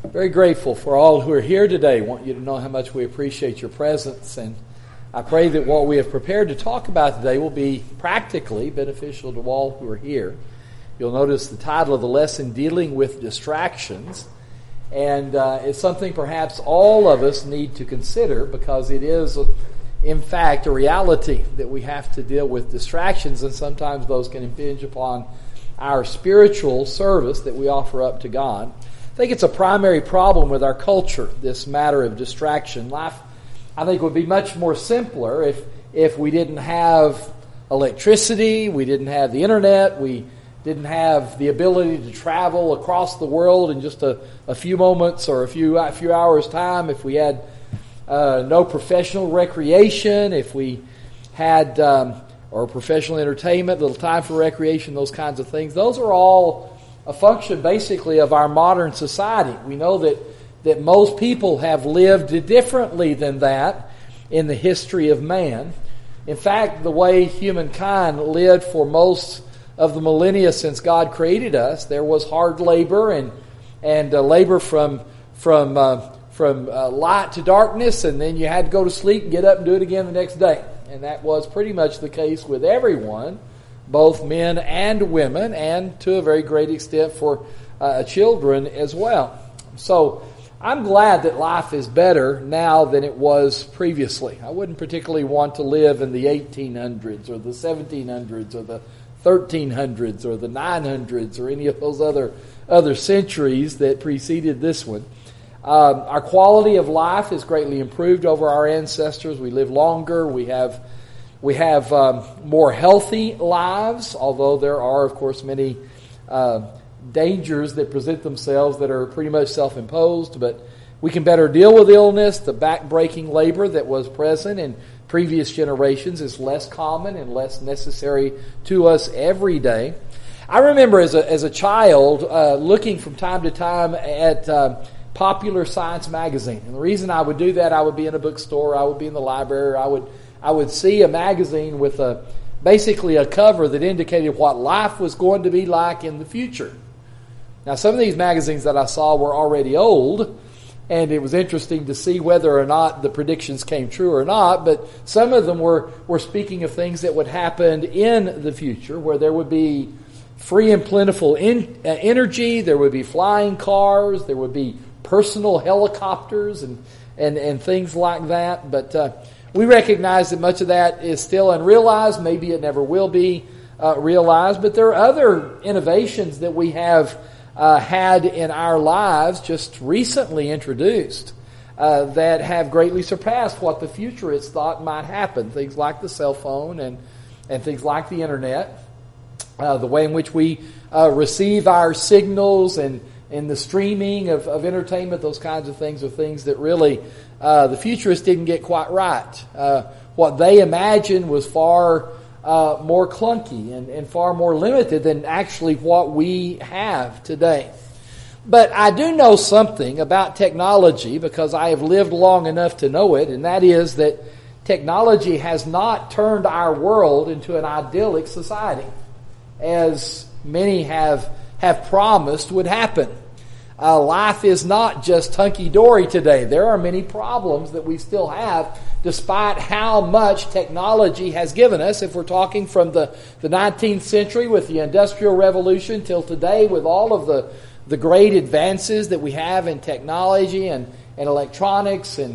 Very grateful for all who are here today. I want you to know how much we appreciate your presence, and I pray that what we have prepared to talk about today will be practically beneficial to all who are here. You'll notice the title of the lesson, Dealing with Distractions, and it's something perhaps all of us need to consider because it is, in fact, a reality that we have to deal with distractions, and sometimes those can impinge upon our spiritual service that we offer up to God. I think it's a primary problem with our culture, this matter of distraction. Life, I think, would be much more simpler if we didn't have electricity, we didn't have the internet, we didn't have the ability to travel across the world in just a few moments or a few hours' time, if we had no professional recreation, if we had or professional entertainment, little time for recreation, those kinds of things. Those are all a function basically of our modern society. We know that most people have lived differently than that in the history of man. In fact, the way humankind lived for most of the millennia since God created us, there was hard labor and labor from light to darkness, and then you had to go to sleep and get up and do it again the next day. And that was pretty much the case with everyone, both men and women, and to a very great extent for children as well. So I'm glad that life is better now than it was previously. I wouldn't particularly want to live in the 1800s or the 1700s or the 1300s or the 900s or any of those other centuries that preceded this one. Our quality of life has greatly improved over our ancestors. We live longer. We have more healthy lives, although there are, of course, many dangers that present themselves that are pretty much self-imposed. But we can better deal with illness. The back-breaking labor that was present in previous generations is less common and less necessary to us every day. I remember as a child looking from time to time at Popular Science magazine. And the reason I would do that, I would be in a bookstore, I would be in the library, I would see a magazine with basically a cover that indicated what life was going to be like in the future. Now, some of these magazines that I saw were already old, and it was interesting to see whether or not the predictions came true or not, but some of them were speaking of things that would happen in the future, where there would be free and plentiful energy, there would be flying cars, there would be personal helicopters and things like that. But we recognize that much of that is still unrealized. Maybe it never will be realized. But there are other innovations that we have had in our lives just recently introduced that have greatly surpassed what the futurists thought might happen. Things like the cell phone and things like the internet. The way in which we receive our signals and the streaming of entertainment, those kinds of things are things that really the futurists didn't get quite right. What they imagined was far more clunky and far more limited than actually what we have today. But I do know something about technology because I have lived long enough to know it, and that is that technology has not turned our world into an idyllic society, as many have promised would happen. Life is not just hunky-dory today. There are many problems that we still have, despite how much technology has given us. If we're talking from the 19th century with the Industrial Revolution till today with all of the great advances that we have in technology and electronics and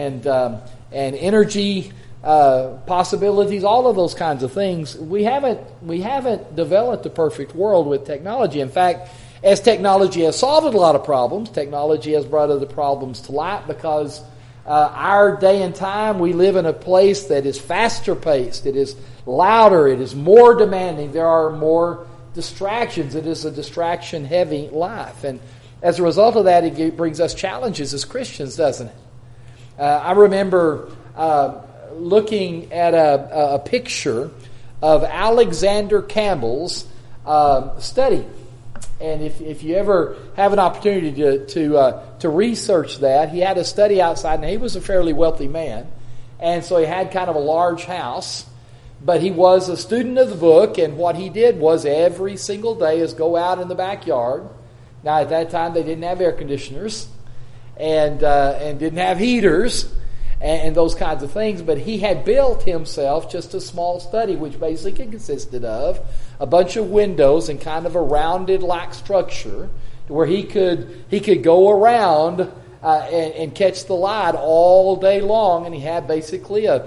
energy possibilities, all of those kinds of things, we haven't developed a perfect world with technology. In fact, as technology has solved a lot of problems, technology has brought other problems to light because our day and time, we live in a place that is faster paced, it is louder, it is more demanding, there are more distractions, it is a distraction heavy life. And as a result of that, it brings us challenges as Christians, doesn't it? I remember looking at a picture of Alexander Campbell's study. And if you ever have an opportunity to research that, he had a study outside, and he was a fairly wealthy man. And so he had kind of a large house. But he was a student of the book, and what he did was every single day is go out in the backyard Now, at that time, they didn't have air conditioners and didn't have heaters and those kinds of things, but he had built himself just a small study, which basically consisted of a bunch of windows and kind of a rounded-like structure where he could go around and catch the light all day long, and he had basically a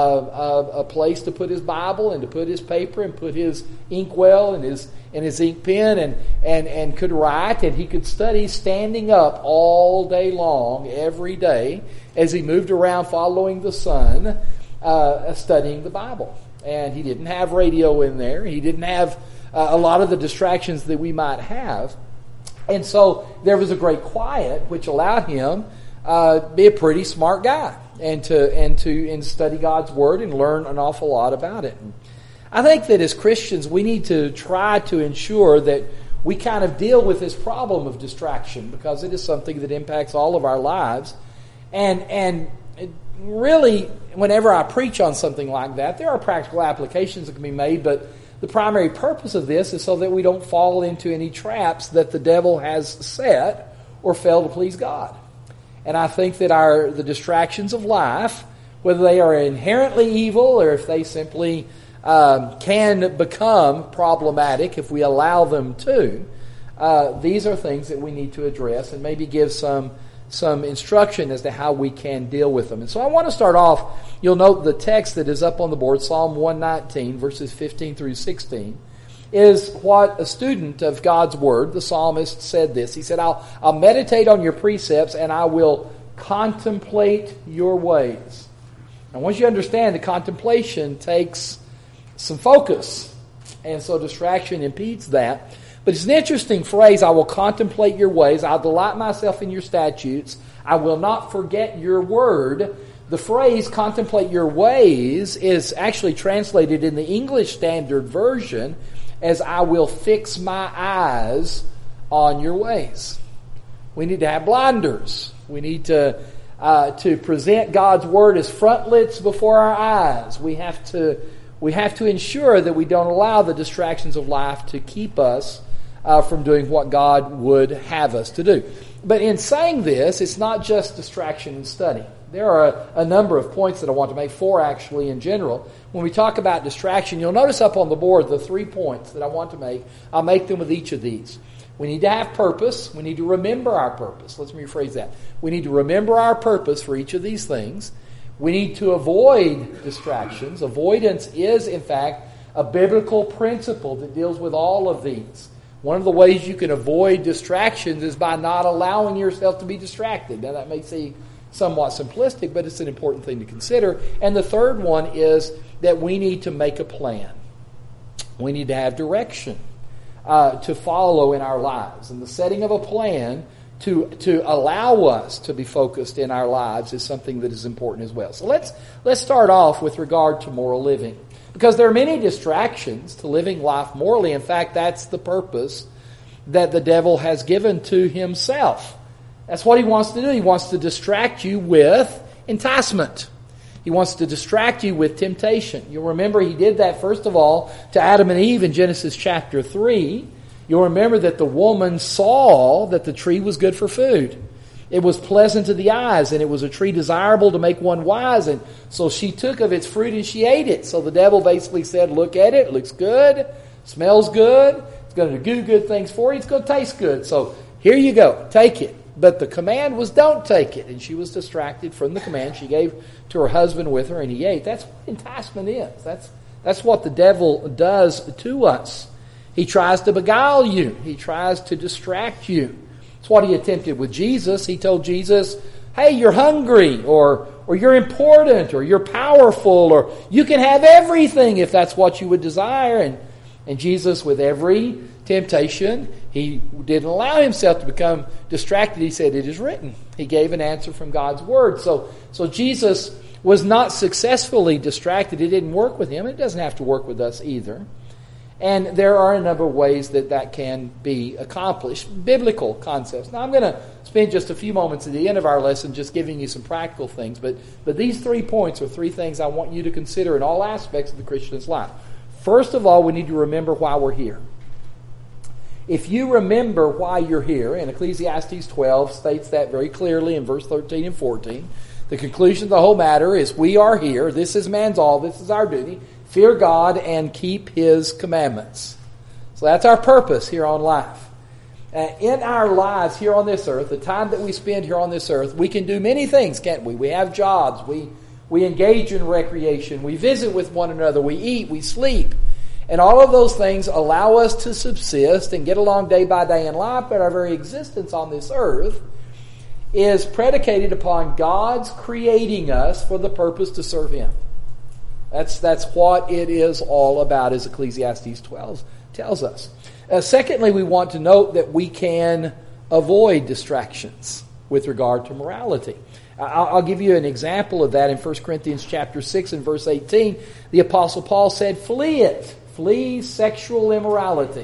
place to put his Bible and to put his paper and put his inkwell and his ink pen and could write, and he could study standing up all day long every day as he moved around following the sun, studying the Bible. And he didn't have radio in there. He didn't have a lot of the distractions that we might have. And so there was a great quiet, which allowed him to be a pretty smart guy and to study God's Word and learn an awful lot about it. And I think that as Christians, we need to try to ensure that we kind of deal with this problem of distraction, because it is something that impacts all of our lives. And really, whenever I preach on something like that, there are practical applications that can be made, but the primary purpose of this is so that we don't fall into any traps that the devil has set or fail to please God. And I think that the distractions of life, whether they are inherently evil or if they simply can become problematic if we allow them to, these are things that we need to address and maybe give some instruction as to how we can deal with them. And so I want to start off, you'll note the text that is up on the board, Psalm 119, verses 15 through 16, is what a student of God's Word, the psalmist, said this. He said, I'll meditate on your precepts and I will contemplate your ways. And once you understand that contemplation takes some focus, and so distraction impedes that. But it's an interesting phrase, I will contemplate your ways, I'll delight myself in your statutes, I will not forget your word. The phrase contemplate your ways is actually translated in the English Standard Version as I will fix my eyes on your ways. We need to have blinders. We need to present God's Word as frontlets before our eyes. We have to ensure that we don't allow the distractions of life to keep us from doing what God would have us to do. But in saying this, it's not just distraction and study. There are a number of points that I want to make, 4 actually in general. When we talk about distraction, you'll notice up on the board the 3 points that I want to make. I'll make them with each of these. We need to have purpose. We need to remember our purpose. Let's rephrase that. We need to remember our purpose for each of these things. We need to avoid distractions. Avoidance is, in fact, a biblical principle that deals with all of these. One of the ways you can avoid distractions is by not allowing yourself to be distracted. Now, that may seem somewhat simplistic, but it's an important thing to consider. And the third one is that we need to make a plan. We need to have direction to follow in our lives. And the setting of a plan to allow us to be focused in our lives is something that is important as well. So let's start off with regard to moral living. Because there are many distractions to living life morally. In fact, that's the purpose that the devil has given to himself. That's what he wants to do. He wants to distract you with enticement. He wants to distract you with temptation. You'll remember he did that, first of all, to Adam and Eve in Genesis chapter 3. You'll remember that the woman saw that the tree was good for food. It was pleasant to the eyes, and it was a tree desirable to make one wise. And so she took of its fruit and she ate it. So the devil basically said, look at it. It looks good. Smells good. It's going to do good things for you. It's going to taste good. So here you go. Take it. But the command was don't take it. And she was distracted from the command. She gave to her husband with her and he ate. That's what enticement is. That's what the devil does to us. He tries to beguile you. He tries to distract you. It's what he attempted with Jesus. He told Jesus, hey, you're hungry, or you're important, or you're powerful, or you can have everything if that's what you would desire. And Jesus, with every temptation, he didn't allow himself to become distracted. He said, it is written. He gave an answer from God's Word. So Jesus was not successfully distracted. It didn't work with him. It doesn't have to work with us either. And there are a number of ways that can be accomplished, biblical concepts. Now, I'm going to spend just a few moments at the end of our lesson just giving you some practical things. But these 3 points are 3 things I want you to consider in all aspects of the Christian's life. First of all, we need to remember why we're here. If you remember why you're here, and Ecclesiastes 12 states that very clearly in verse 13 and 14, the conclusion of the whole matter is we are here. This is man's all. This is our duty. Fear God and keep His commandments. So that's our purpose here on life. In our lives here on this earth, the time that we spend here on this earth, we can do many things, can't we? We have jobs. We engage in recreation. We visit with one another. We eat. We sleep. And all of those things allow us to subsist and get along day by day in life, but our very existence on this earth is predicated upon God's creating us for the purpose to serve Him. That's what it is all about, as Ecclesiastes 12 tells us. Secondly, we want to note that we can avoid distractions with regard to morality. I'll give you an example of that in 1 Corinthians chapter 6 and verse 18. The Apostle Paul said, "Flee it. Flee sexual immorality."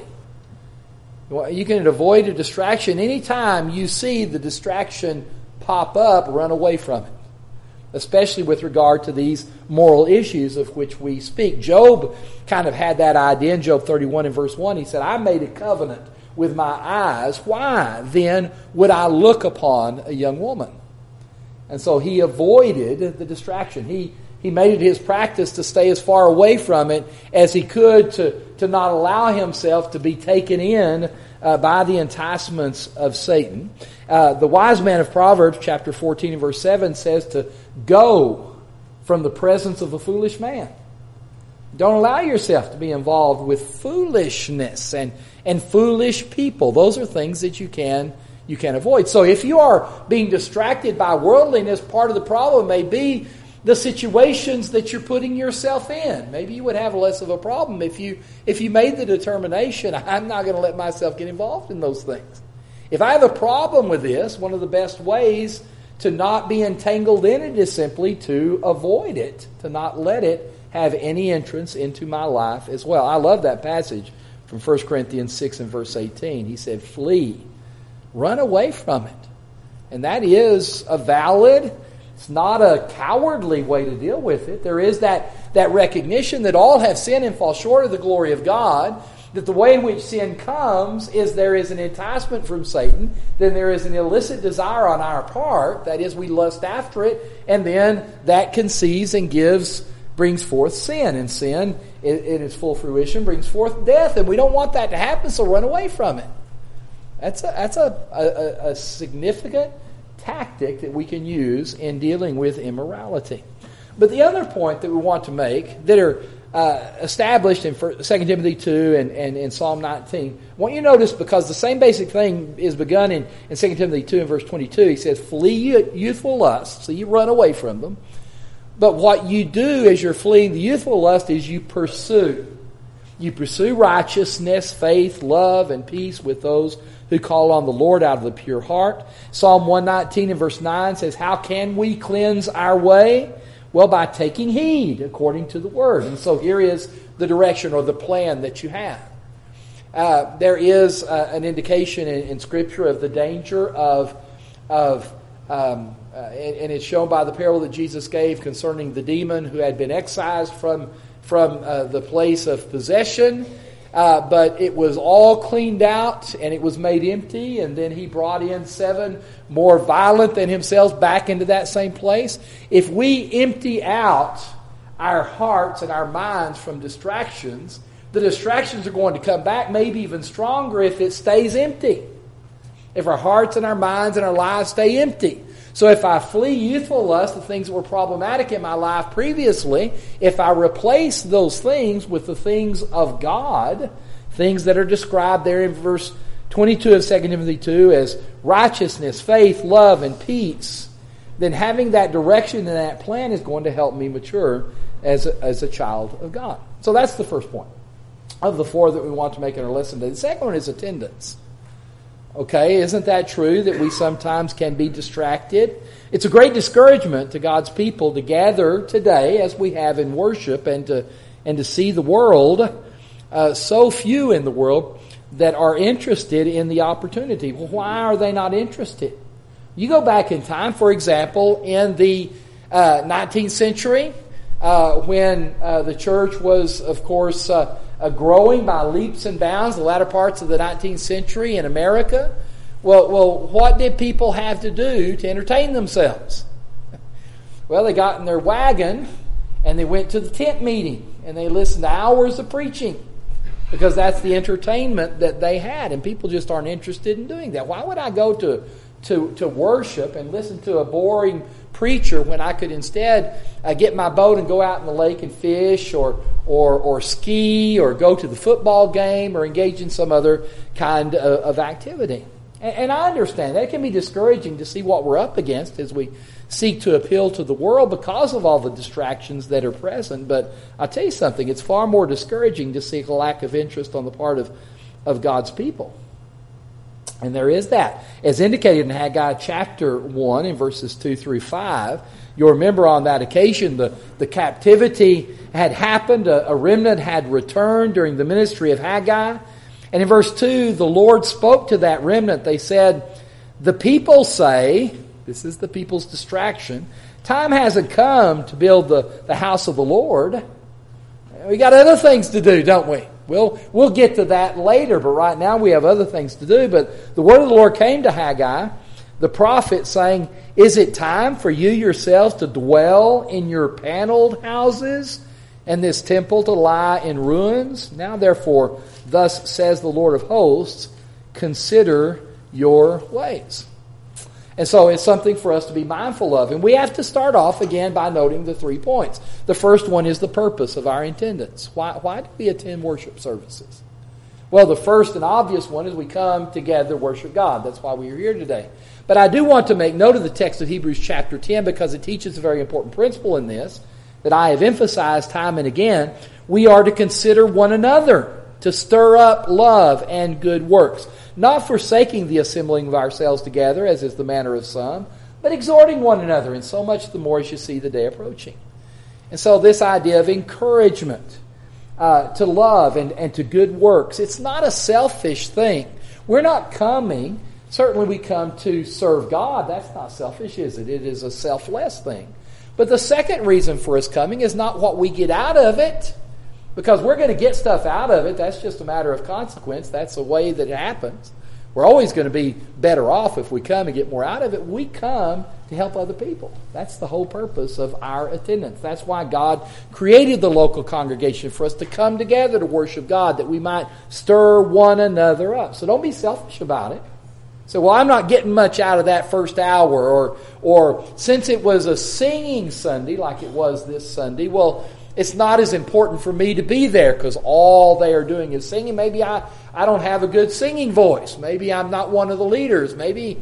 You can avoid a distraction anytime you see the distraction pop up, run away from it. Especially with regard to these moral issues of which we speak. Job kind of had that idea in Job 31 and verse 1. He said, "I made a covenant with my eyes. Why then would I look upon a young woman?" And so he avoided the distraction. He made it his practice to stay as far away from it as he could to not allow himself to be taken in by the enticements of Satan. The wise man of Proverbs, chapter 14 and verse 7, says to go from the presence of a foolish man. Don't allow yourself to be involved with foolishness and foolish people. Those are things that you can avoid. So if you are being distracted by worldliness, part of the problem may be the situations that you're putting yourself in. Maybe you would have less of a problem if you made the determination, I'm not going to let myself get involved in those things. If I have a problem with this, one of the best ways to not be entangled in it is simply to avoid it, to not let it have any entrance into my life as well. I love that passage from 1 Corinthians 6 and verse 18. He said, "Flee, run away from it." And that is a valid, it's not a cowardly way to deal with it. There is that recognition that all have sinned and fall short of the glory of God, that the way in which sin comes is there is an enticement from Satan, then there is an illicit desire on our part, that is, we lust after it, and then that conceives and brings forth sin. And sin, in its full fruition, brings forth death, and we don't want that to happen, so run away from it. That's a significant tactic that we can use in dealing with immorality. But the other point that we want to make that are established in 2 Timothy 2 and in Psalm 19, I want you to notice, because the same basic thing is begun in 2 Timothy 2 and verse 22. He says, "Flee youthful lusts," so you run away from them. But what you do as you're fleeing the youthful lust is you pursue. You pursue righteousness, faith, love, and peace with those who call on the Lord out of the pure heart. Psalm 119 and verse 9 says, "How can we cleanse our way? Well, by taking heed according to the Word." And so here is the direction or the plan that you have. There is an indication in Scripture of the danger and it's shown by the parable that Jesus gave concerning the demon who had been excised from the place of possession. But it was all cleaned out and it was made empty, and then he brought in 7 more violent than himself back into that same place. If we empty out our hearts and our minds from distractions, the distractions are going to come back maybe even stronger if it stays empty. If our hearts and our minds and our lives stay empty. So if I flee youthful lust, the things that were problematic in my life previously, if I replace those things with the things of God, things that are described there in verse 22 of 2 Timothy 2 as righteousness, faith, love, and peace, then having that direction and that plan is going to help me mature as a child of God. So that's the first point of the 4 that we want to make in our lesson today. The second one is attendance. Okay, isn't that true that we sometimes can be distracted? It's a great discouragement to God's people to gather today as we have in worship and to see the world, so few in the world that are interested in the opportunity. Well, why are they not interested? You go back in time, for example, in the 19th century, when the church was, of course, growing by leaps and bounds the latter parts of the 19th century in America. Well, what did people have to do to entertain themselves? Well, they got in their wagon and they went to the tent meeting and they listened to hours of preaching because that's the entertainment that they had, and people just aren't interested in doing that. Why would I go to worship and listen to a boring preacher when I could instead get my boat and go out in the lake and fish or ski or go to the football game or engage in some other kind of activity? And I understand that it can be discouraging to see what we're up against as we seek to appeal to the world because of all the distractions that are present. But I'll tell you something, it's far more discouraging to see a lack of interest on the part of God's people. And there is that. As indicated in Haggai chapter 1 in verses 2 through 5, you'll remember on that occasion the captivity had happened, a remnant had returned during the ministry of Haggai. And in verse 2, the Lord spoke to that remnant. They said, the people say, this is the people's distraction, time hasn't come to build the house of the Lord. We got other things to do, don't we? We'll get to that later, but right now we have other things to do. But the word of the Lord came to Haggai, the prophet, saying, is it time for you yourselves to dwell in your paneled houses and this temple to lie in ruins? Now therefore, thus says the Lord of hosts, consider your ways. And so it's something for us to be mindful of. And we have to start off again by noting the 3 points. The first one is the purpose of our attendance. Why do we attend worship services? Well, the first and obvious one is we come together to worship God. That's why we are here today. But I do want to make note of the text of Hebrews chapter 10 because it teaches a very important principle in this that I have emphasized time and again. We are to consider one another, to stir up love and good works, not forsaking the assembling of ourselves together, as is the manner of some, but exhorting one another, and so much the more as you see the day approaching. And so this idea of encouragement to love and to good works, it's not a selfish thing. We're not coming, certainly we come to serve God. That's not selfish, is it? It is a selfless thing. But the second reason for us coming is not what we get out of it, because we're going to get stuff out of it. That's just a matter of consequence. That's the way that it happens. We're always going to be better off if we come and get more out of it. We come to help other people. That's the whole purpose of our attendance. That's why God created the local congregation, for us to come together to worship God, that we might stir one another up. So don't be selfish about it. So, well, I'm not getting much out of that first hour, or since it was a singing Sunday like it was this Sunday, well, it's not as important for me to be there because all they are doing is singing. Maybe I don't have a good singing voice. Maybe I'm not one of the leaders. Maybe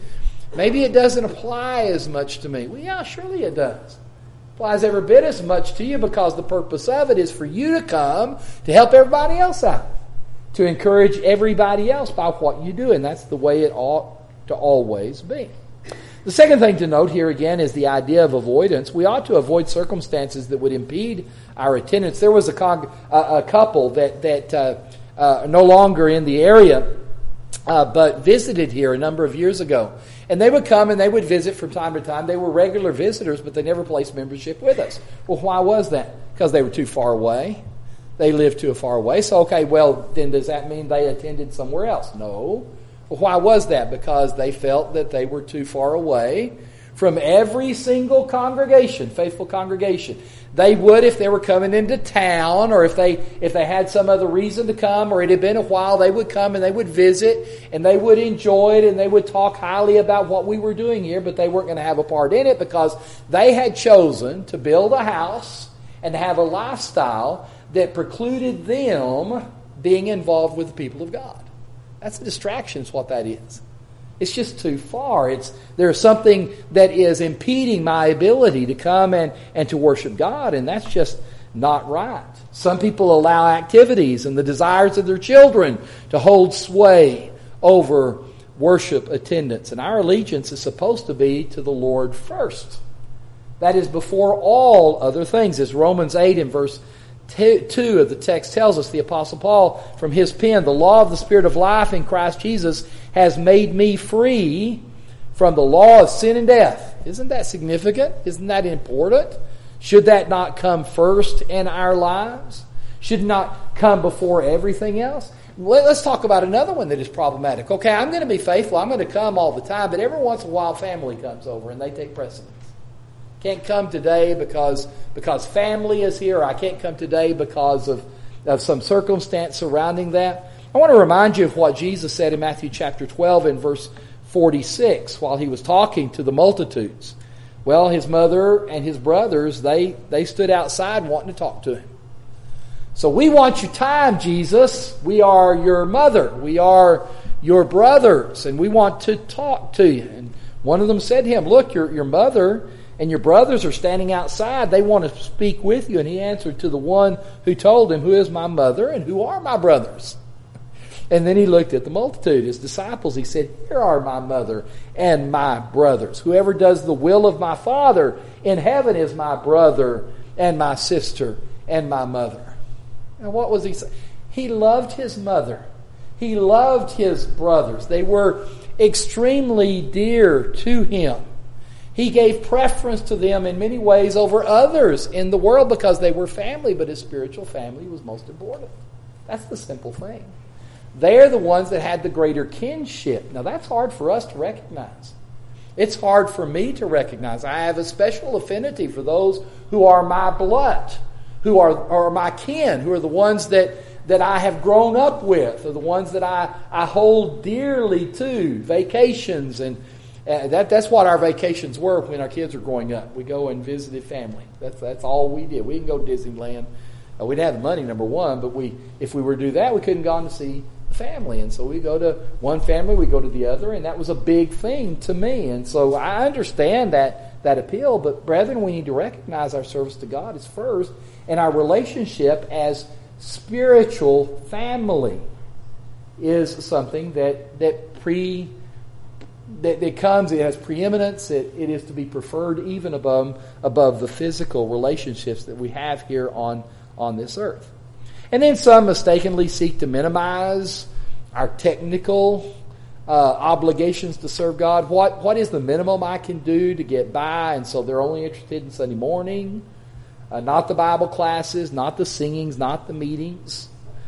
it doesn't apply as much to me. Well, yeah, surely it does. It applies every bit as much to you because the purpose of it is for you to come to help everybody else out, to encourage everybody else by what you do, and that's the way it ought to always be. The second thing to note here again is the idea of avoidance. We ought to avoid circumstances that would impede our attendance. There was a couple that no longer in the area, but visited here a number of years ago. And they would come and they would visit from time to time. They were regular visitors, but they never placed membership with us. Well, why was that? Because they were too far away. They lived too far away. So, okay, well, then does that mean they attended somewhere else? No. Well, why was that? Because they felt that they were too far away from every single congregation, faithful congregation. They would, if they were coming into town, or if they had some other reason to come, or it had been a while, they would come and they would visit, and they would enjoy it, and they would talk highly about what we were doing here, but they weren't going to have a part in it because they had chosen to build a house and have a lifestyle that precluded them being involved with the people of God. That's a distraction, is what that is. It's just too far. There's something that is impeding my ability to come and to worship God, and that's just not right. Some people allow activities and the desires of their children to hold sway over worship attendance, and our allegiance is supposed to be to the Lord first. That is before all other things. As Romans 8 in verse 2 of the text tells us, the Apostle Paul from his pen, the law of the Spirit of life in Christ Jesus has made me free from the law of sin and death. Isn't that significant? Isn't that important? Should that not come first in our lives? should not come before everything else. Let's talk about another one that is problematic. Okay, I'm going to be faithful. I'm going to come all the time, but every once in a while family comes over and they take precedence. Can't come today because family is here. Or I can't come today because of some circumstance surrounding that. I want to remind you of what Jesus said in Matthew chapter 12 and verse 46 while he was talking to the multitudes. Well, his mother and his brothers, they stood outside wanting to talk to him. So we want your time, Jesus. We are your mother. We are your brothers, and we want to talk to you. And one of them said to him, look, your mother and your brothers are standing outside. They want to speak with you. And he answered to the one who told him, who is my mother and who are my brothers? And then he looked at the multitude, his disciples. He said, here are my mother and my brothers. Whoever does the will of my Father in heaven is my brother and my sister and my mother. And what was he saying? He loved his mother. He loved his brothers. They were extremely dear to him. He gave preference to them in many ways over others in the world because they were family, but his spiritual family was most important. That's the simple thing. They're the ones that had the greater kinship. Now that's hard for us to recognize. It's hard for me to recognize. I have a special affinity for those who are my blood, who are my kin, who are the ones that I have grown up with, or the ones that I hold dearly to. Vacations, and that's what our vacations were when our kids were growing up. We go and visited family. That's all we did. We didn't go to Disneyland. We didn't have the money, number one, but if we were to do that, we couldn't go on to see the family. And so we go to one family, we go to the other, and that was a big thing to me. And so I understand that appeal, but brethren, we need to recognize our service to God is first, and our relationship as spiritual family is something that comes, it has preeminence, it is to be preferred even above the physical relationships that we have here on this earth. And then some mistakenly seek to minimize our technical obligations to serve God. What is the minimum I can do to get by? And so they're only interested in Sunday morning, not the Bible classes, not the singings, not the meetings.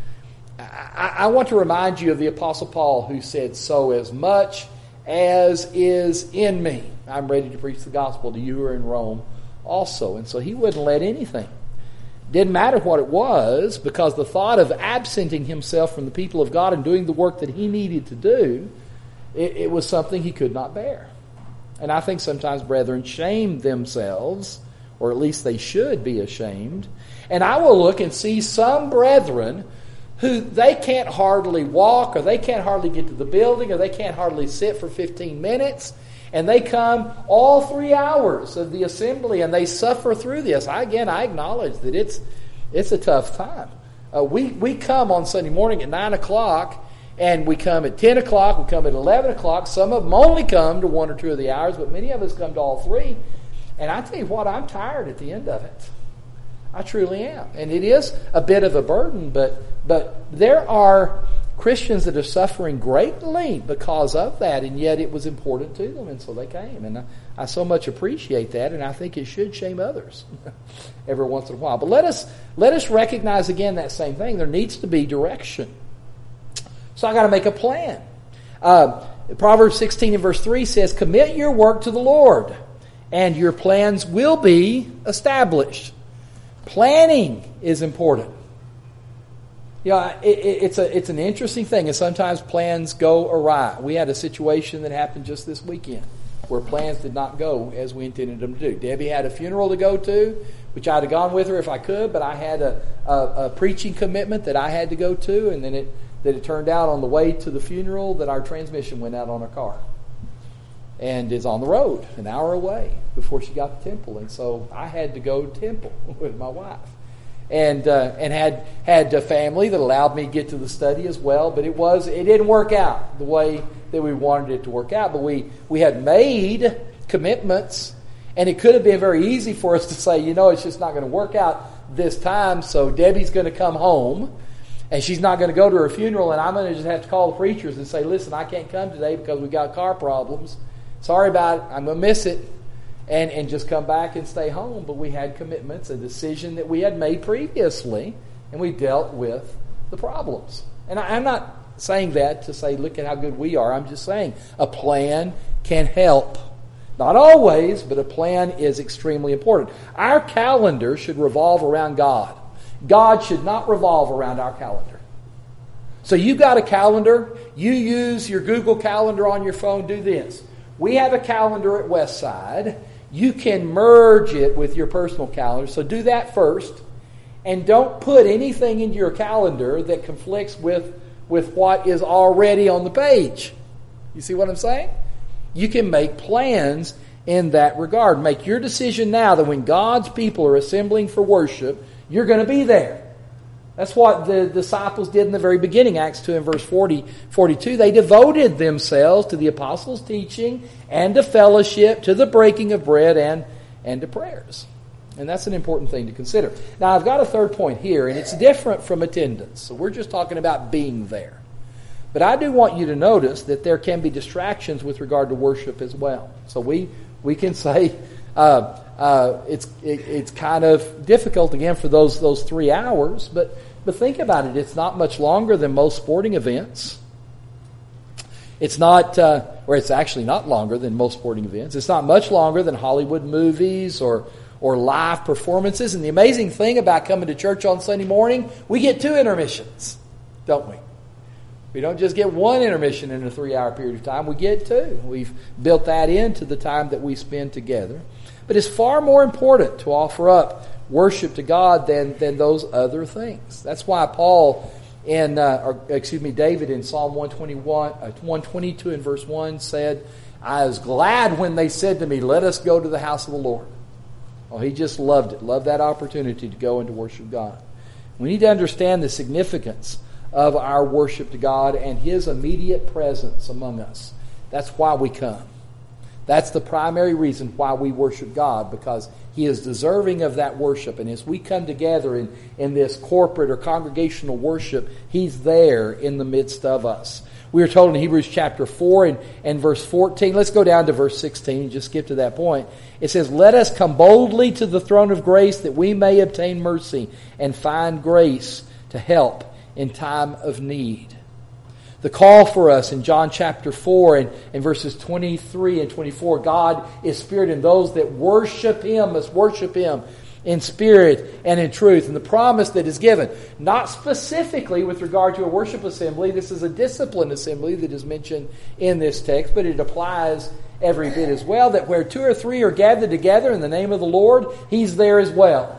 I want to remind you of the Apostle Paul, who said, so as much as is in me, I'm ready to preach the gospel to you who are in Rome also. And so he wouldn't let anything. Didn't matter what it was, because the thought of absenting himself from the people of God and doing the work that he needed to do, it was something he could not bear. And I think sometimes brethren shame themselves, or at least they should be ashamed. And I will look and see some brethren who they can't hardly walk, or they can't hardly get to the building, or they can't hardly sit for 15 minutes, and they come all 3 hours of the assembly, and they suffer through this. I acknowledge that it's a tough time. We come on Sunday morning at 9 o'clock, and we come at 10 o'clock, we come at 11 o'clock. Some of them only come to 1 or 2 of the hours, but many of us come to all 3. And I tell you what, I'm tired at the end of it. I truly am. And it is a bit of a burden, but there are Christians that are suffering greatly because of that, and yet it was important to them, and so they came. And I so much appreciate that, and I think it should shame others every once in a while. But let us recognize again that same thing. There needs to be direction. So I got to make a plan. Proverbs 16 and verse 3 says, commit your work to the Lord, and your plans will be established. Planning is important. Yeah, it's an interesting thing, and sometimes plans go awry. We had a situation that happened just this weekend where plans did not go as we intended them to do. Debbie had a funeral to go to, which I'd have gone with her if I could, but I had a preaching commitment that I had to go to, and then it turned out on the way to the funeral that our transmission went out on our car. And is on the road an hour away before she got to Temple. And so I had to go to Temple with my wife. And had a family that allowed me to get to the study as well, but it didn't work out the way that we wanted it to work out. But we had made commitments, and it could have been very easy for us to say, it's just not going to work out this time, so Debbie's going to come home, and she's not going to go to her funeral, and I'm going to just have to call the preachers and say, listen, I can't come today because we got car problems. Sorry about it, I'm going to miss it. And just come back and stay home. But we had commitments, a decision that we had made previously and we dealt with the problems. And I'm not saying that to say, look at how good we are. I'm just saying a plan can help. Not always, but a plan is extremely important. Our calendar should revolve around God. God should not revolve around our calendar. So you've got a calendar. You use your Google Calendar on your phone. Do this. We have a calendar at Westside. You can merge it with your personal calendar. So do that first. And don't put anything into your calendar that conflicts with what is already on the page. You see what I'm saying? You can make plans in that regard. Make your decision now that when God's people are assembling for worship, you're going to be there. That's what the disciples did in the very beginning, Acts 2 and verse 42. They devoted themselves to the apostles' teaching and to fellowship, to the breaking of bread and to prayers. And that's an important thing to consider. Now, I've got a third point here, and it's different from attendance. So we're just talking about being there. But I do want you to notice that there can be distractions with regard to worship as well. So we can say it's kind of difficult again for those 3 hours, but think about it. It's not much longer than most sporting events. It's not, or it's actually not longer than most sporting events. It's not much longer than Hollywood movies or live performances. And the amazing thing about coming to church on Sunday morning, we get 2 intermissions, don't we? We don't just get 1 intermission in a 3-hour period of time. We get 2. We've built that into the time that we spend together. But it's far more important to offer up worship to God than those other things. That's why David in Psalm 122 and verse 1 said, I was glad when they said to me, let us go to the house of the Lord. Oh, he just loved it. Loved that opportunity to go and to worship God. We need to understand the significance of our worship to God and His immediate presence among us. That's why we come. That's the primary reason why we worship God, because He is deserving of that worship. And as we come together in this corporate or congregational worship, He's there in the midst of us. We are told in Hebrews chapter 4 and verse 14. Let's go down to verse 16 and just skip to that point. It says, let us come boldly to the throne of grace that we may obtain mercy and find grace to help in time of need. The call for us in John chapter 4 and verses 23 and 24, God is Spirit, and those that worship Him must worship Him in spirit and in truth. And the promise that is given, not specifically with regard to a worship assembly, this is a discipline assembly that is mentioned in this text, but it applies every bit as well, that where 2 or 3 are gathered together in the name of the Lord, He's there as well.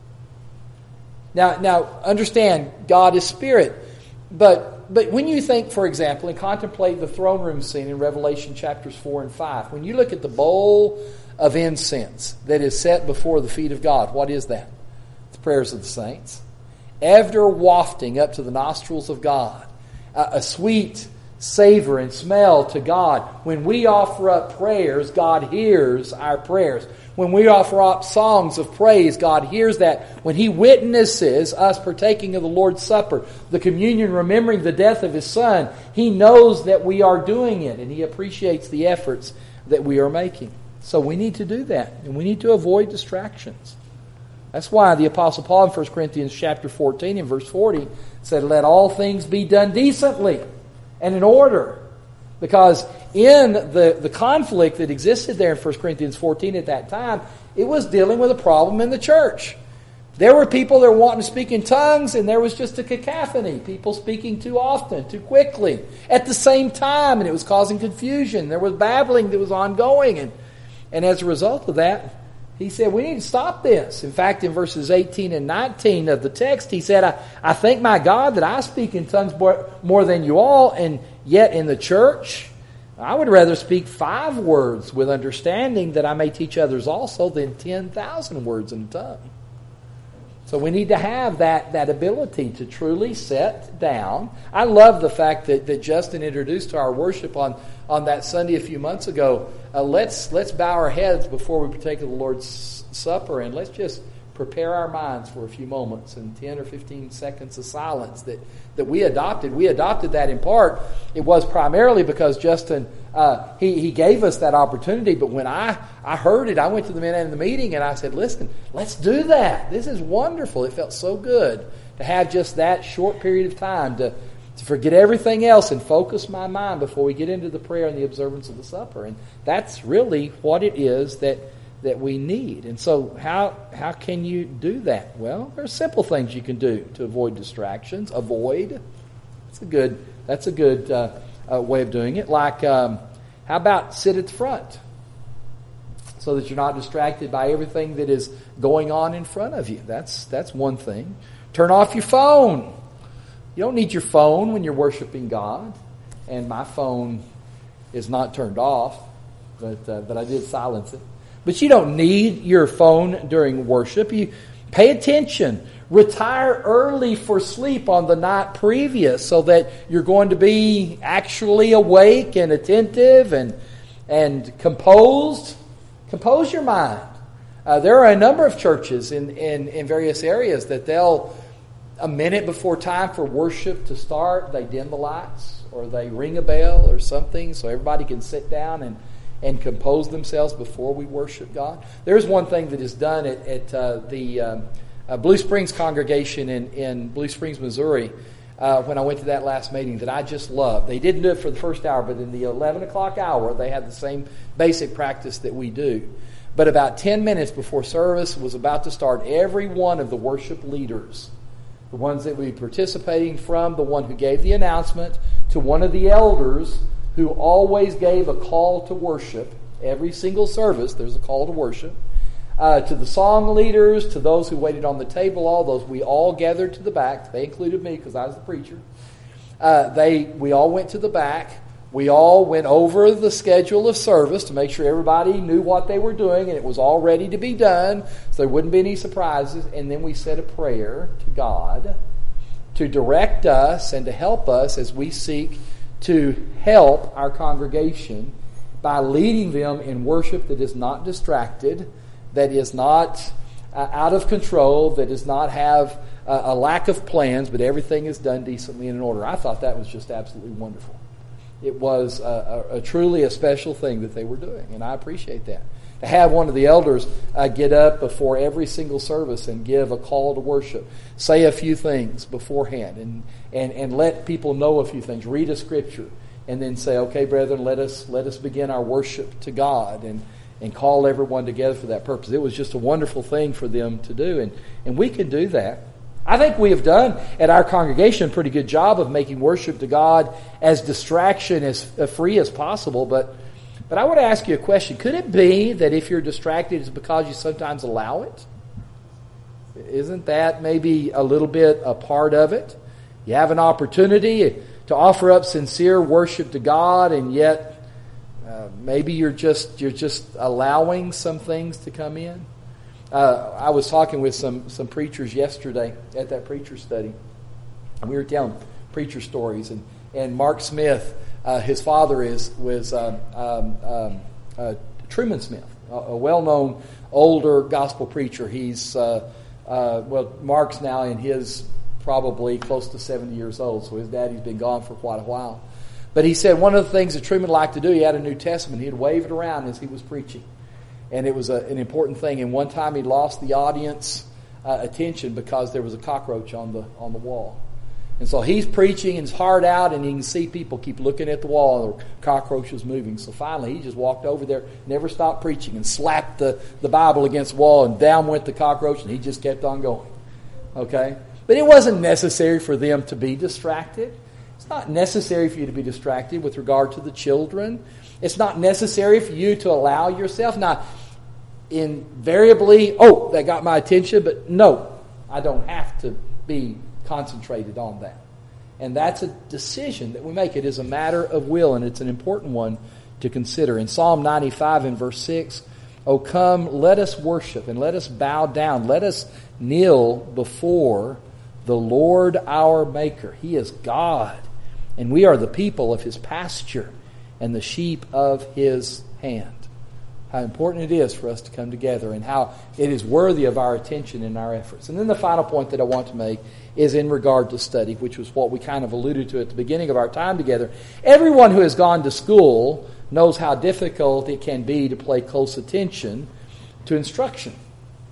Now understand, God is Spirit. But when you think, for example, and contemplate the throne room scene in Revelation chapters 4 and 5, when you look at the bowl of incense that is set before the feet of God, what is that? The prayers of the saints. Ever wafting up to the nostrils of God. A sweet savor and smell to God. When we offer up prayers, God hears our prayers. When we offer up songs of praise, God hears that. When He witnesses us partaking of the Lord's Supper, the communion remembering the death of His Son, He knows that we are doing it, and He appreciates the efforts that we are making. So we need to do that, and we need to avoid distractions. That's why the Apostle Paul in 1 Corinthians chapter 14 and verse 40 said, let all things be done decently and in order. Because in the conflict that existed there in 1 Corinthians 14 at that time, it was dealing with a problem in the church. There were people that were wanting to speak in tongues, and there was just a cacophony. People speaking too often, too quickly, at the same time, and it was causing confusion. There was babbling that was ongoing, and as a result of that, he said, we need to stop this. In fact, in verses 18 and 19 of the text, he said, I thank my God that I speak in tongues more than you all, and yet in the church, I would rather speak 5 words with understanding that I may teach others also than 10,000 words in a tongue. So we need to have that ability to truly set down. I love the fact that Justin introduced to our worship on that Sunday a few months ago. Let's bow our heads before we partake of the Lord's Supper, and let's just prepare our minds for a few moments and 10 or 15 seconds of silence that we adopted. We adopted that in part. It was primarily because Justin, he gave us that opportunity. But when I heard it, I went to the men in the meeting and I said, listen, let's do that. This is wonderful. It felt so good to to have just that short period of time to forget everything else and focus my mind before we get into the prayer and the observance of the supper. And that's really what it is that we need. And so how can you do that? Well, there are simple things you can do to avoid distractions. Avoid. That's a good way of doing it. Like, how about sit at the front so that you're not distracted by everything that is going on in front of you? That's one thing. Turn off your phone. You don't need your phone when you're worshiping God. And my phone is not turned off, but I did silence it. But you don't need your phone during worship. You pay attention. Retire early for sleep on the night previous so that you're going to be actually awake and attentive and composed. Compose your mind. There are a number of churches in various areas that they'll, a minute before time for worship to start, they dim the lights or they ring a bell or something so everybody can sit down and compose themselves before we worship God. There's one thing that is done at the Blue Springs congregation in Blue Springs, Missouri, when I went to that last meeting, that I just loved. They didn't do it for the first hour, but in the 11 o'clock hour, they had the same basic practice that we do. But about 10 minutes before service was about to start, every one of the worship leaders, the ones that we were participating from, the one who gave the announcement, to one of the elders who always gave a call to worship. Every single service, there's a call to worship. To the song leaders, to those who waited on the table, all those, we all gathered to the back. They included me because I was the preacher. We all went to the back. We all went over the schedule of service to make sure everybody knew what they were doing and it was all ready to be done so there wouldn't be any surprises. And then we said a prayer to God to direct us and to help us as we seek to help our congregation by leading them in worship that is not distracted, that is not out of control, that does not have a lack of plans, but everything is done decently and in order. I thought that was just absolutely wonderful. It was truly a special thing that they were doing, and I appreciate that. To have one of the elders get up before every single service and give a call to worship, say a few things beforehand, and let people know a few things, read a scripture, and then say, okay, brethren, let us begin our worship to God, and call everyone together for that purpose. It was just a wonderful thing for them to do, and we can do that. I think we have done at our congregation a pretty good job of making worship to God as distraction as free as possible, but I want to ask you a question. Could it be that if you're distracted, it's because you sometimes allow it? Isn't that maybe a little bit a part of it? You have an opportunity to offer up sincere worship to God, and yet maybe you're just allowing some things to come in. I was talking with some preachers yesterday at that preacher study, and we were telling preacher stories. And Mark Smith, his father was Truman Smith, a well-known older gospel preacher. He's Mark's now in his probably close to 70 years old, so his daddy's been gone for quite a while. But he said one of the things that Truman liked to do, he had a New Testament, he'd wave it around as he was preaching. And it was an important thing. And one time he lost the audience attention because there was a cockroach on the wall. And so he's preaching and his heart out, and you can see people keep looking at the wall, and the cockroach was moving. So finally he just walked over there, never stopped preaching, and slapped the Bible against the wall, and down went the cockroach, and he just kept on going. Okay? But it wasn't necessary for them to be distracted. It's not necessary for you to be distracted with regard to the children. It's not necessary for you to allow yourself. Now, invariably, that got my attention, but no, I don't have to be concentrated on that. And that's a decision that we make. It is a matter of will, and it's an important one to consider. In Psalm 95 in verse 6, "O come, let us worship, and let us bow down. Let us kneel before the Lord our Maker. He is God, and we are the people of His pasture and the sheep of His hand." How important it is for us to come together, and how it is worthy of our attention and our efforts. And then the final point that I want to make is in regard to study, which was what we kind of alluded to at the beginning of our time together. Everyone who has gone to school knows how difficult it can be to pay close attention to instruction.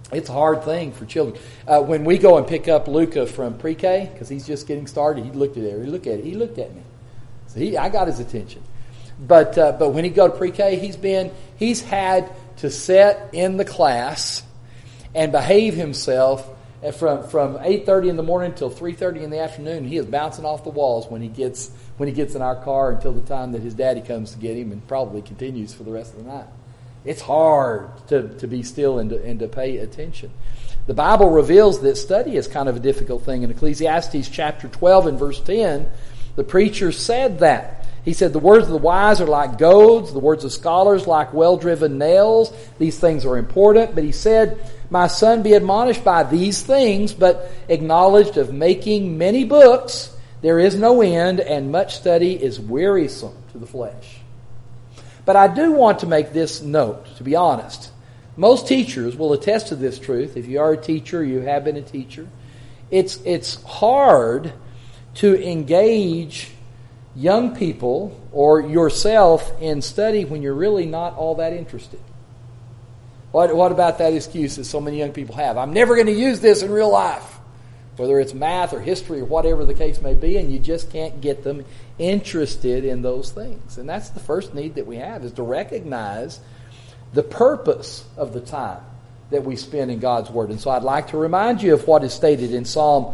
It's a hard thing for children. When we go and pick up Luca from pre-K, because he's just getting started, he looked at it. He looked at me. So I got his attention. But when he go to pre-K, he's had to sit in the class and behave himself from 8:30 in the morning till 3:30 in the afternoon. He is bouncing off the walls when he gets in our car until the time that his daddy comes to get him, and probably continues for the rest of the night. It's hard to be still and to pay attention. The Bible reveals that study is kind of a difficult thing. In Ecclesiastes chapter 12 and verse 10, the preacher said that. He said, the words of the wise are like goads, the words of scholars like well-driven nails. These things are important. But he said, my son, be admonished by these things, but acknowledged of making many books, there is no end, and much study is wearisome to the flesh. But I do want to make this note, to be honest. Most teachers will attest to this truth. If you are a teacher, you have been a teacher. It's hard to engage young people or yourself in study when you're really not all that interested. What about that excuse that so many young people have? I'm never going to use this in real life. Whether it's math or history or whatever the case may be, and you just can't get them interested in those things. And that's the first need that we have, is to recognize the purpose of the time that we spend in God's Word. And so I'd like to remind you of what is stated in Psalm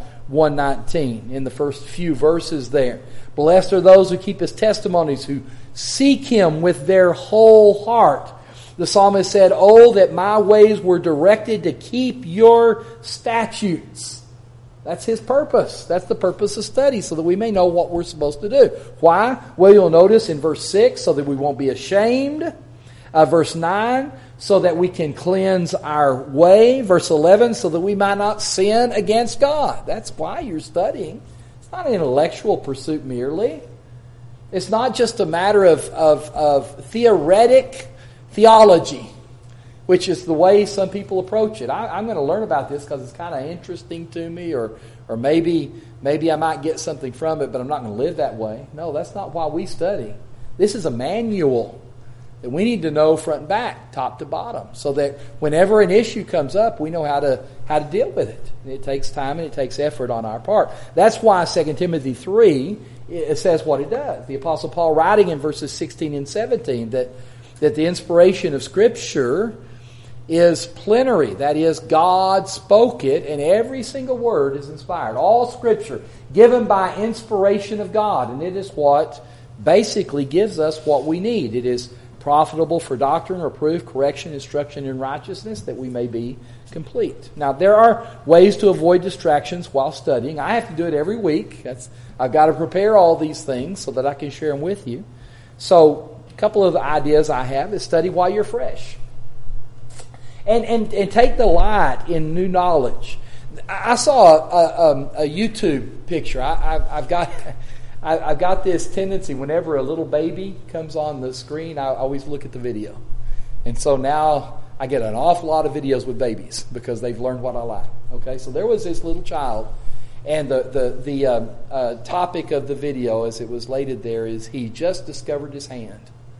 119 in the first few verses there. Blessed are those who keep His testimonies, who seek Him with their whole heart. The psalmist said, oh, that my ways were directed to keep your statutes. That's his purpose. That's the purpose of study, so that we may know what we're supposed to do. Why? Well, you'll notice in verse 6, so that we won't be ashamed. Verse 9, so that we can cleanse our way. Verse 11, so that we might not sin against God. That's why you're studying. It's not an intellectual pursuit merely. It's not just a matter of theoretic theology, which is the way some people approach it. I'm going to learn about this because it's kind of interesting to me, or maybe I might get something from it, but I'm not going to live that way. No, that's not why we study. This is a manual that we need to know front and back, top to bottom, so that whenever an issue comes up, we know how to deal with it. And it takes time and it takes effort on our part. That's why 2 Timothy 3, it says what it does. The Apostle Paul, writing in verses 16 and 17, that the inspiration of Scripture is plenary. That is, God spoke it, and every single word is inspired. All Scripture given by inspiration of God, and it is what basically gives us what we need. It is profitable for doctrine, reproof, correction, instruction in righteousness, that we may be complete. Now, there are ways to avoid distractions while studying. I have to do it every week. I've got to prepare all these things so that I can share them with you. So, a couple of the ideas I have is study while you're fresh. And take delight in new knowledge. I saw a YouTube picture. I've got this tendency, whenever a little baby comes on the screen, I always look at the video. And so now I get an awful lot of videos with babies because they've learned what I like. Okay, so there was this little child, and the topic of the video, as it was laid there, is he just discovered his hand.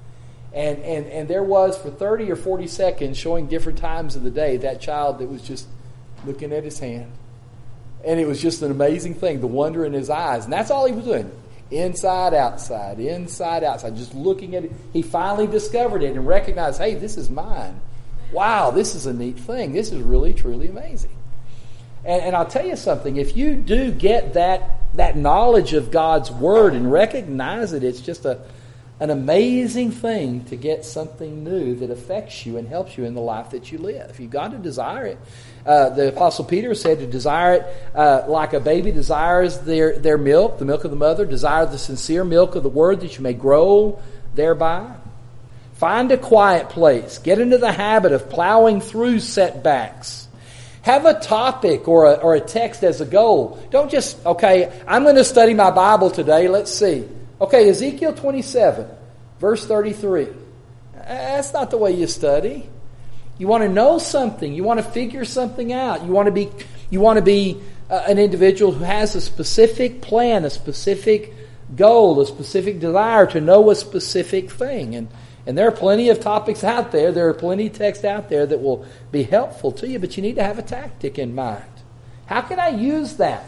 And there was, for 30 or 40 seconds, showing different times of the day, that child that was just looking at his hand. And it was just an amazing thing, the wonder in his eyes. And that's all he was doing. Inside, outside, just looking at it. He finally discovered it and recognized, hey, this is mine. Wow, this is a neat thing. This is really, truly amazing. And I'll tell you something, if you do get that knowledge of God's Word and recognize it, it's just an amazing thing to get something new that affects you and helps you in the life that you live. You've got to desire it. The Apostle Peter said to desire it like a baby desires their milk, the milk of the mother. Desire the sincere milk of the Word, that you may grow thereby. Find a quiet place. Get into the habit of plowing through setbacks. Have a topic or a text as a goal. Don't just, okay, I'm going to study my Bible today. Let's see. Okay, Ezekiel 27, verse 33. That's not the way you study. You want to know something. You want to figure something out. You want to be an individual who has a specific plan, a specific goal, a specific desire to know a specific thing. And there are plenty of topics out there. There are plenty of texts out there that will be helpful to you, but you need to have a tactic in mind. How can I use that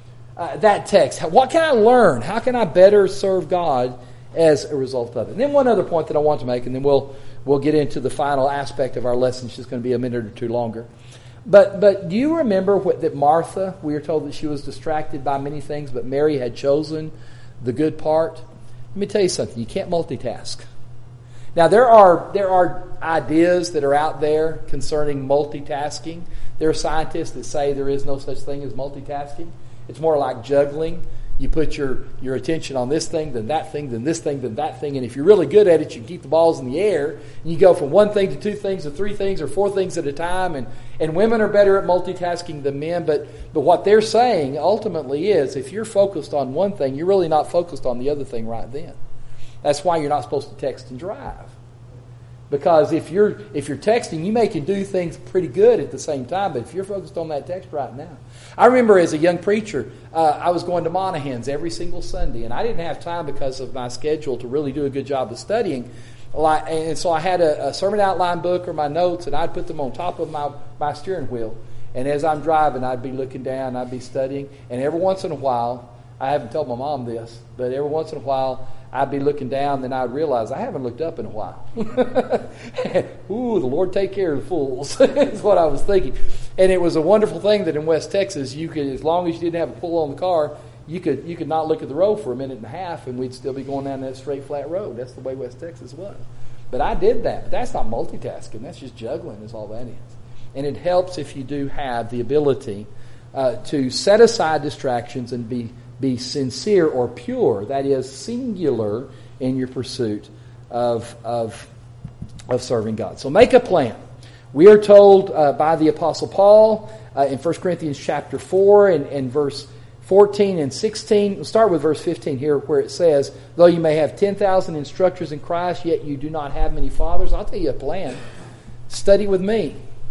text? What can I learn? How can I better serve God as a result of it? And then one other point that I want to make, and then we'll get into the final aspect of our lesson. It's just going to be a minute or two longer. But do you remember that Martha, we are told that she was distracted by many things, but Mary had chosen the good part? Let me tell you something. You can't multitask. Now, there are ideas that are out there concerning multitasking. There are scientists that say there is no such thing as multitasking. It's more like juggling. You put your attention on this thing, then that thing, then this thing, then that thing. And if you're really good at it, you can keep the balls in the air. And you go from one thing to two things to three things or four things at a time. And women are better at multitasking than men. But what they're saying ultimately is if you're focused on one thing, you're really not focused on the other thing right then. That's why you're not supposed to text and drive. Because if you're texting, you may can do things pretty good at the same time, but if you're focused on that text right now. I remember as a young preacher, I was going to Monahan's every single Sunday, and I didn't have time because of my schedule to really do a good job of studying. And so I had a sermon outline book or my notes, and I'd put them on top of my steering wheel. And as I'm driving, I'd be looking down, I'd be studying, and every once in a while, I haven't told my mom this, but every once in a while, I'd be looking down, then I'd realize I haven't looked up in a while. Ooh, the Lord take care of the fools, is what I was thinking. And it was a wonderful thing that in West Texas, you could, as long as you didn't have a pull on the car, you could not look at the road for a minute and a half, and we'd still be going down that straight, flat road. That's the way West Texas was. But I did that. But that's not multitasking. That's just juggling is all that is. And it helps if you do have the ability to set aside distractions and be sincere or pure, that is, singular in your pursuit of serving God. So make a plan. We are told by the Apostle Paul in 1 Corinthians chapter 4 and verse 14 and 16. We'll start with verse 15 here where it says, though you may have 10,000 instructors in Christ, yet you do not have many fathers. I'll tell you a plan. Study with me.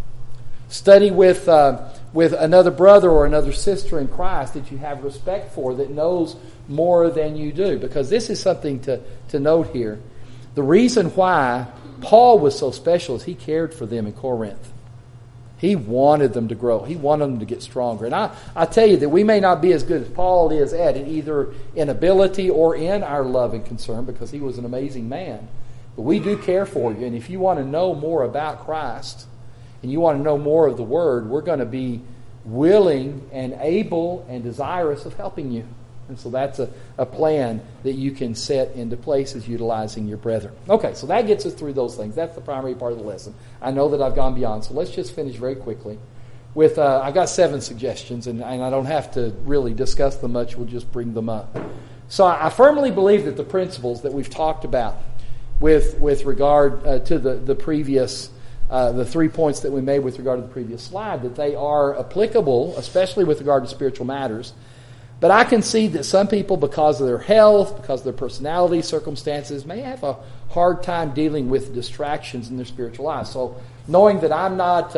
Study with another brother or another sister in Christ that you have respect for, that knows more than you do. Because this is something to note here. The reason why Paul was so special is he cared for them in Corinth. He wanted them to grow. He wanted them to get stronger. And I tell you that we may not be as good as Paul is at it, either in ability or in our love and concern, because he was an amazing man. But we do care for you. And if you want to know more about Christ, and you want to know more of the Word, we're going to be willing and able and desirous of helping you. And so that's a plan that you can set into place as utilizing your brethren. Okay, so that gets us through those things. That's the primary part of the lesson. I know that I've gone beyond, so let's just finish very quickly with, I've got 7 suggestions, and I don't have to really discuss them much. We'll just bring them up. So I firmly believe that the principles that we've talked about with regard to the previous the 3 points that we made with regard to the previous slide, that they are applicable, especially with regard to spiritual matters. But I can see that some people, because of their health, because of their personality, circumstances, may have a hard time dealing with distractions in their spiritual life. So knowing that I'm not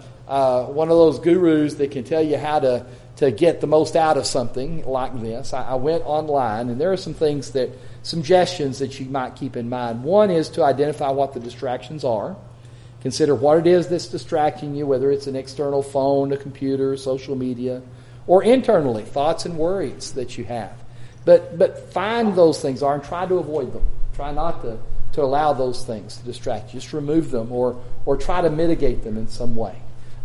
one of those gurus that can tell you how to get the most out of something like this, I went online, and there are some suggestions that you might keep in mind. One is to identify what the distractions are. Consider what it is that's distracting you, whether it's an external phone, a computer, social media, or internally, thoughts and worries that you have. But find those things and try to avoid them. Try not to allow those things to distract you. Just remove them or try to mitigate them in some way.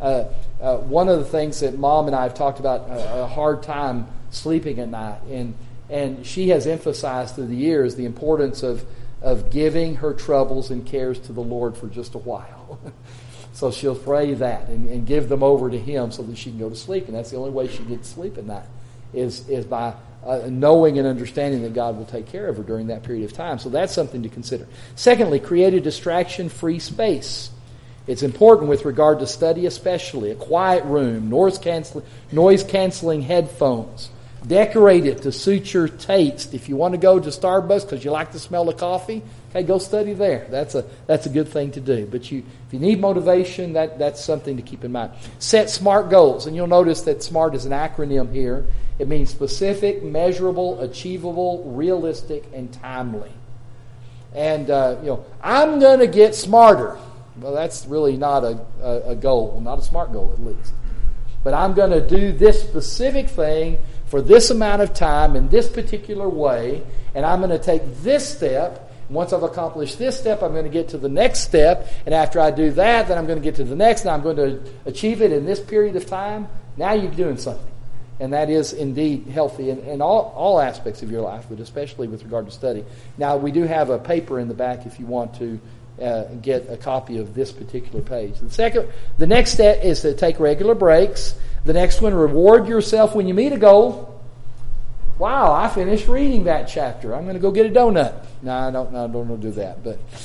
One of the things that Mom and I have talked about, a hard time sleeping at night, and she has emphasized through the years the importance of giving her troubles and cares to the Lord for just a while. So she'll pray that and give them over to Him so that she can go to sleep. And that's the only way she gets sleep at night is by knowing and understanding that God will take care of her during that period of time. So that's something to consider. Secondly, create a distraction-free space. It's important with regard to study especially. A quiet room, noise-canceling headphones. Decorate it to suit your taste. If you want to go to Starbucks because you like the smell of coffee, okay, go study there. That's a good thing to do. But if you need motivation, that's something to keep in mind. Set SMART goals, and you'll notice that SMART is an acronym here. It means specific, measurable, achievable, realistic, and timely. And, I'm going to get smarter. Well, that's really not a goal, not a smart goal at least. But I'm going to do this specific thing for this amount of time in this particular way, and I'm going to take this step. Once I've accomplished this step, I'm going to get to the next step, and after I do that, then I'm going to get to the next, and I'm going to achieve it in this period of time. Now you're doing something. And that is indeed healthy in all aspects of your life, but especially with regard to study. Now, we do have a paper in the back if you want to get a copy of this particular page. The next step is to take regular breaks. The next one, reward yourself when you meet a goal. Wow, I finished reading that chapter. I'm going to go get a donut. No, I don't do that.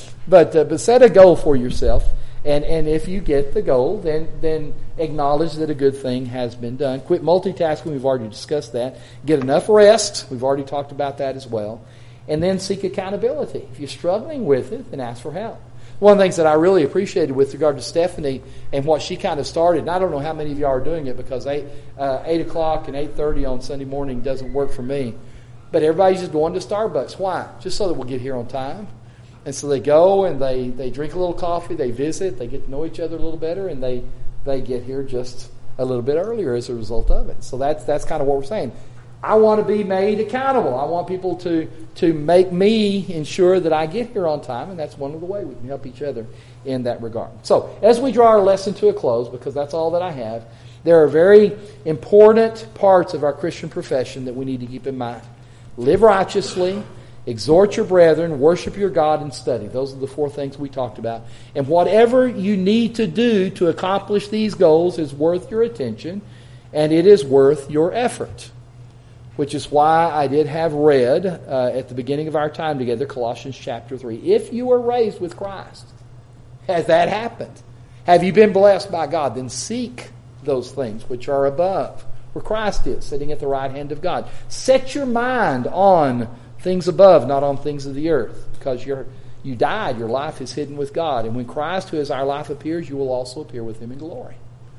But set a goal for yourself. And if you get the goal, then acknowledge that a good thing has been done. Quit multitasking. We've already discussed that. Get enough rest. We've already talked about that as well. And then seek accountability. If you're struggling with it, then ask for help. One of the things that I really appreciated with regard to Stephanie and what she kind of started, and I don't know how many of you are doing it because 8 o'clock and 8:30 on Sunday morning doesn't work for me. But everybody's just going to Starbucks. Why? Just so that we'll get here on time. And so they go and they drink a little coffee, they visit, they get to know each other a little better, and they get here just a little bit earlier as a result of it. So that's kind of what we're saying. I want to be made accountable. I want people to make me ensure that I get here on time, and that's one of the ways we can help each other in that regard. So as we draw our lesson to a close, because that's all that I have, there are very important parts of our Christian profession that we need to keep in mind. Live righteously, exhort your brethren, worship your God, and study. Those are the 4 things we talked about. And whatever you need to do to accomplish these goals is worth your attention, and it is worth your effort. Which is why I did have read at the beginning of our time together, Colossians chapter 3. If you were raised with Christ, has that happened? Have you been blessed by God? Then seek those things which are above, where Christ is, sitting at the right hand of God. Set your mind on things above, not on things of the earth, because you died, your life is hidden with God. And when Christ, who is our life, appears, you will also appear with Him in glory.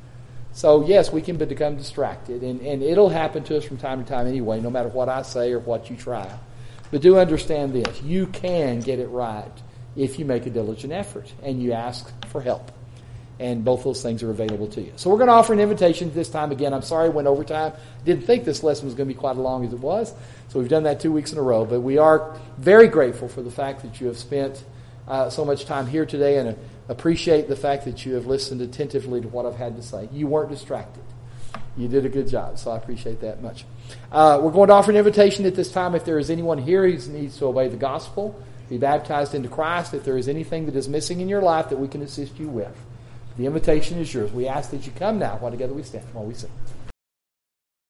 So, yes, we can become distracted, and it'll happen to us from time to time anyway, no matter what I say or what you try. But do understand this. You can get it right if you make a diligent effort and you ask for help. And both those things are available to you. So we're going to offer an invitation this time again. I'm sorry I went over time. Didn't think this lesson was going to be quite as long as it was. So we've done that 2 weeks in a row. But we are very grateful for the fact that you have spent so much time here today, and appreciate the fact that you have listened attentively to what I've had to say. You weren't distracted. You did a good job, so I appreciate that much. We're going to offer an invitation at this time. If there is anyone here who needs to obey the gospel, be baptized into Christ, if there is anything that is missing in your life that we can assist you with, the invitation is yours. We ask that you come now while together we stand, while we sing.